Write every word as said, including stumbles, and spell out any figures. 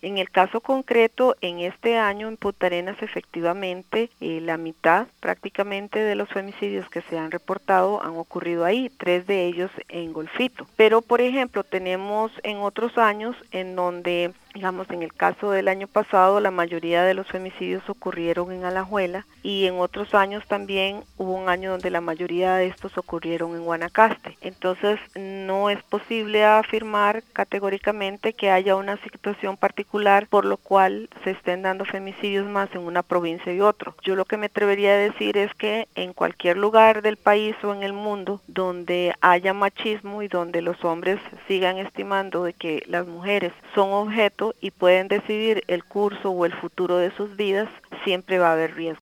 En el caso concreto, en este año en Punta Arenas, efectivamente, eh, la mitad prácticamente de los femicidios que se han reportado han ocurrido ahí, tres de ellos en Golfito. Pero, por ejemplo, tenemos en otros años en donde, digamos, en el caso del año pasado, la mayoría de los femicidios ocurrieron en Alajuela, y en otros años también hubo un año donde la mayoría de estos ocurrieron en Guanacaste. Entonces, no es posible afirmar categóricamente que haya una situación particular por lo cual se estén dando femicidios más en una provincia y otro. Yo lo que me atrevería a decir es que en cualquier lugar del país o en el mundo donde haya machismo y donde los hombres sigan estimando de que las mujeres son objeto y pueden decidir el curso o el futuro de sus vidas, siempre va a haber riesgo.